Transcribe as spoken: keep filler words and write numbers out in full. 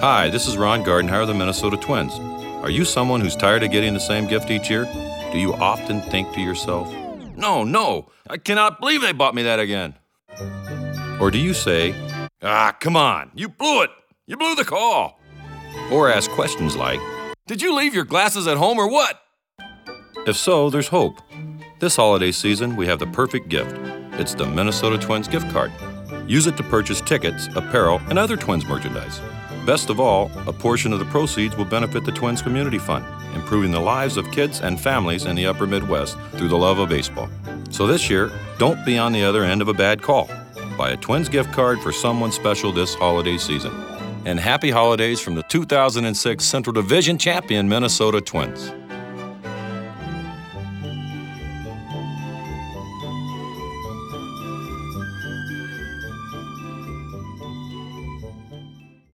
Hi, this is Ron Gardenhire of the Minnesota Twins. Are you someone who's tired of getting the same gift each year? Do you often think to yourself, no, no, I cannot believe they bought me that again? Or do you say, ah, come on, you blew it, you blew the call? Or ask questions like, did you leave your glasses at home or what? If so, there's hope. This holiday season, we have the perfect gift. It's the Minnesota Twins gift card. Use it to purchase tickets, apparel, and other Twins merchandise. Best of all, a portion of the proceeds will benefit the Twins Community Fund, improving the lives of kids and families in the upper Midwest through the love of baseball. So this year, don't be on the other end of a bad call. Buy a Twins gift card for someone special this holiday season. And happy holidays from the two thousand six Central Division champion Minnesota Twins.